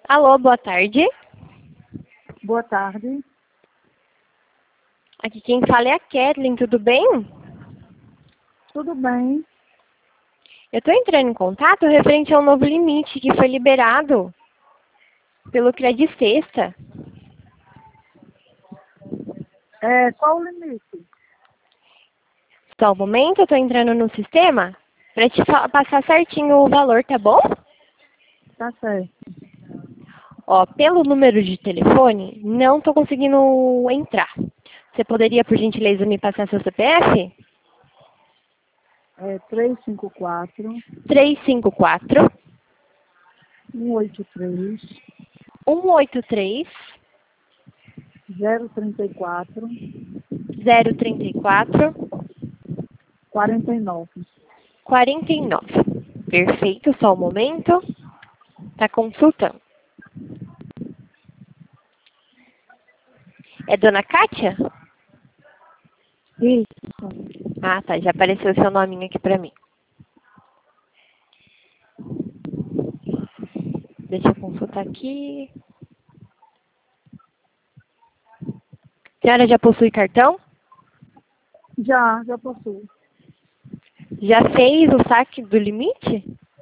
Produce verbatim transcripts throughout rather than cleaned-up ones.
Alô, boa tarde. Boa tarde. Aqui quem fala é a Kathleen, tudo bem? Tudo bem? Eu estou entrando em contato referente ao novo limite que foi liberado pelo Credit Sexta. É, qual o limite? Só um momento, eu estou entrando no sistema para te fa- passar certinho o valor, tá bom? Tá certo. Ó, pelo número de telefone, não estou conseguindo entrar. Você poderia, por gentileza, me passar seu C P F? É três cinco quatro, três cinco quatro, um oito três, um oito três, zero três quatro, zero três quatro, quarenta e nove. quarenta e nove. Perfeito, só um momento. Tá consultando. É Dona Kátia? Isso. Ah, tá. Já apareceu o seu nominho aqui pra mim. Deixa eu consultar aqui. A senhora já possui cartão? Já, já possuo. Já fez o saque do limite?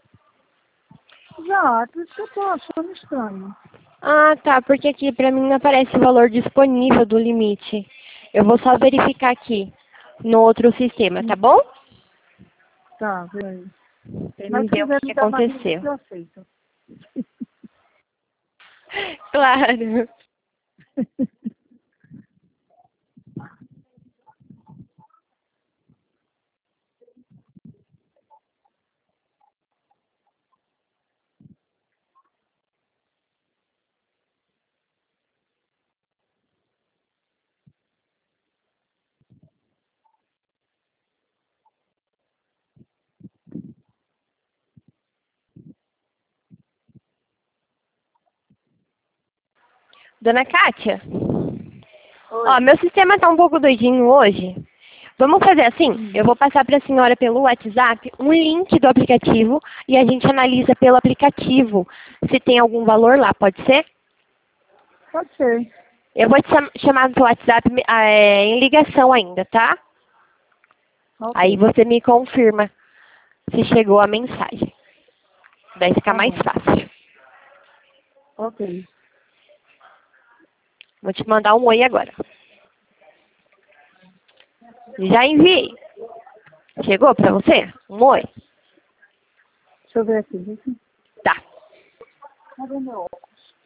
Já, por isso que eu tô achando estranho. Ah, tá. Porque aqui pra mim não aparece o valor disponível do limite. Eu vou só verificar aqui no outro sistema, tá bom? Tá, peraí. Pra Mas mim se ver o quiser que me que dar mais aconteceu. limite, eu aceito. Claro. Dona Kátia? Ó, Oi. meu sistema tá um pouco doidinho hoje. Vamos fazer assim? Hum. Eu vou passar para a senhora pelo WhatsApp um link do aplicativo e a gente analisa pelo aplicativo se tem algum valor lá, pode ser? Pode ser. Eu vou te cham- chamar no WhatsApp ah, é, em ligação ainda, tá? Aí Ok. você me confirma se chegou a mensagem. Daí fica Tá mais bom. fácil. Ok. Vou te mandar um oi agora. Já enviei. Chegou para você? Um oi? Deixa eu ver aqui. viu? Tá. Cadê meu óculos?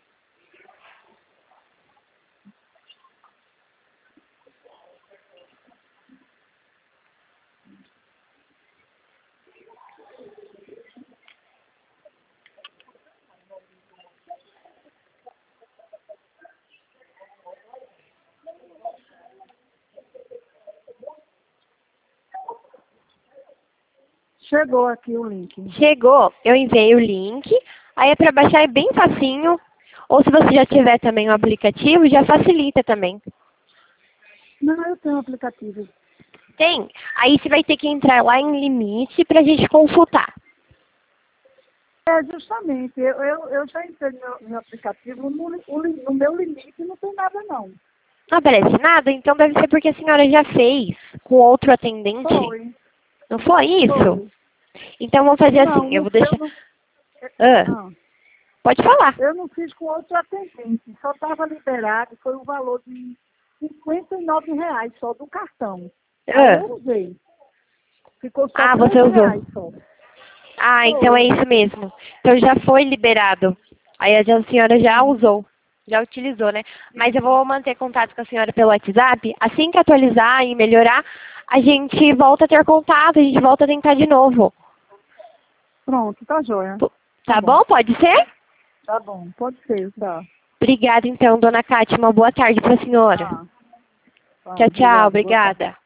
Chegou aqui o link. Chegou, eu enviei o link. Aí é para baixar, é bem facinho. Ou se você já tiver também o aplicativo, já facilita também. Não, eu tenho um aplicativo. Tem. Aí você vai ter que entrar lá em limite para a gente consultar. É, justamente. Eu, eu, eu já entrei no meu, no aplicativo, no, li- o li- no meu limite não tem nada, não. Não aparece nada? Então deve ser porque a senhora já fez com outro atendente. Foi. Não foi isso? Foi. Então vamos fazer Não, assim. Eu não, vou eu deixar... não, Ah, ah, pode falar. eu não fiz com outro atendente. Só estava liberado, foi o valor de cinquenta e nove reais só do cartão. Aí Ah, eu usei. Ficou só ah você treze usou. reais só. Ah, então é Foi. isso mesmo. Então já foi liberado. Aí a senhora já Uhum. usou. Já utilizou, né? Mas eu vou manter contato com a senhora pelo WhatsApp. Assim que atualizar e melhorar, a gente volta a ter contato, a gente volta a tentar de novo. Pronto, tá joia. P- Tá Tá bom. bom? Pode ser? Tá bom, pode ser, tá. Obrigada, então, dona Cátia. Uma boa tarde para a senhora. Tá. Tá, Tchau, tchau. obrigado. Boa tarde. Obrigada.